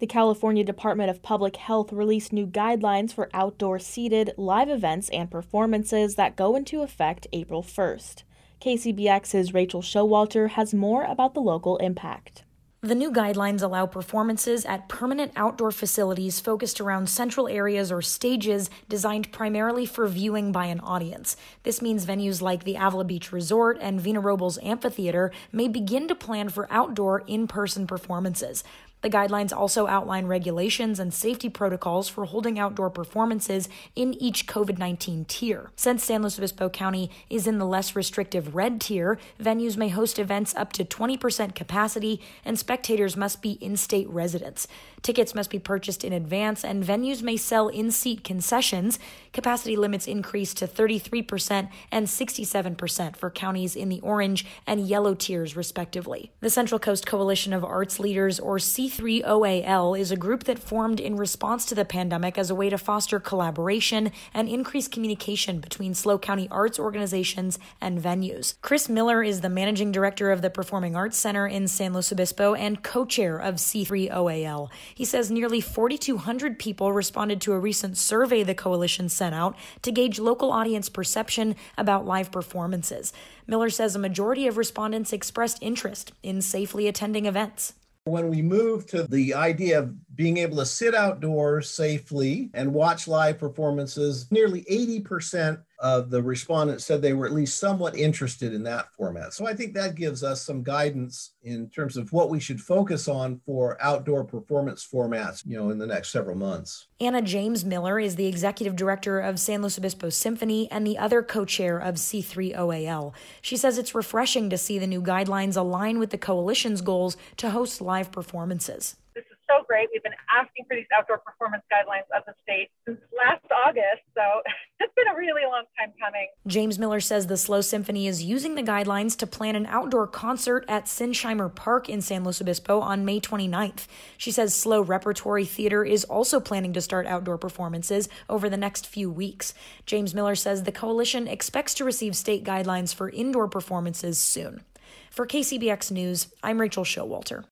The California Department of Public Health released new guidelines for outdoor seated, live events and performances that go into effect April 1st. KCBX's Rachel Showalter has more about the local impact. The new guidelines allow performances at permanent outdoor facilities focused around central areas or stages designed primarily for viewing by an audience. This means venues like the Avila Beach Resort and Vina Robles Amphitheater may begin to plan for outdoor in-person performances. The guidelines also outline regulations and safety protocols for holding outdoor performances in each COVID-19 tier. Since San Luis Obispo County is in the less restrictive red tier, venues may host events up to 20% capacity, and spectators must be in-state residents. Tickets must be purchased in advance, and venues may sell in-seat concessions. Capacity limits increase to 33% and 67% for counties in the orange and yellow tiers, respectively. The Central Coast Coalition of Arts Leaders, or C3OAL, is a group that formed in response to the pandemic as a way to foster collaboration and increase communication between SLO County arts organizations and venues. Chris Miller is the managing director of the Performing Arts Center in San Luis Obispo and co-chair of C3OAL. He says nearly 4,200 people responded to a recent survey the coalition sent out to gauge local audience perception about live performances. Miller says a majority of respondents expressed interest in safely attending events. When we moved to the idea of being able to sit outdoors safely and watch live performances, nearly 80% of the respondents said they were at least somewhat interested in that format. So I think that gives us some guidance in terms of what we should focus on for outdoor performance formats, in the next several months. Anna James Miller is the executive director of San Luis Obispo Symphony and the other co-chair of C3OAL. She says it's refreshing to see the new guidelines align with the coalition's goals to host live performances. This is so great. We've been asking for these outdoor performance guidelines as a state since last August, so it's been a really long time coming. James Miller says the SLO Symphony is using the guidelines to plan an outdoor concert at Sinsheimer Park in San Luis Obispo on May 29th. She says SLO Repertory Theater is also planning to start outdoor performances over the next few weeks. James Miller says the coalition expects to receive state guidelines for indoor performances soon. For KCBX News, I'm Rachel Showalter.